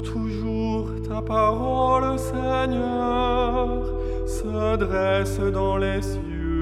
toujours ta parole, Seigneur, se dresse dans les cieux.